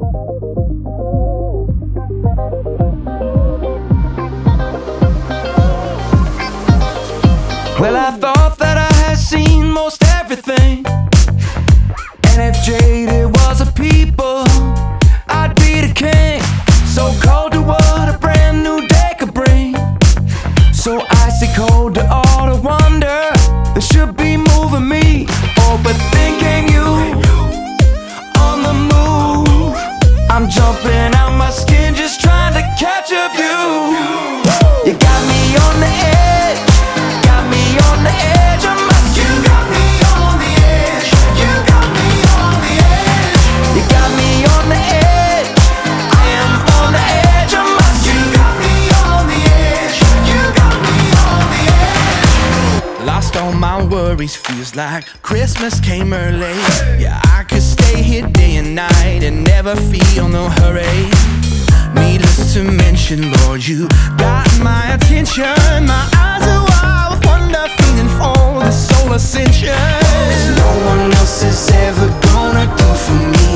Well, I thought that I had seen most everything, and if jaded was a people, I'd be the king. So cold to what a brand new day could bring, so icy cold to all the wonder that should be moving me. Oh, but then came you on the move. I'm jumping out my skin just trying to catch a view. You got me on the edge, got me on the edge of my seat. You got me on the edge, you got me on the edge. You got me on the edge, I am on the edge of my seat. You got me on the edge, you got me on the edge. Lost all my worries, feels like Christmas came early. Yeah, I could stay here day and night and never feel no hurry. Needless to mention, Lord, you got my attention. My eyes are wild with wonder, feeling for the soul ascension. 'Cause no one else is ever gonna do for me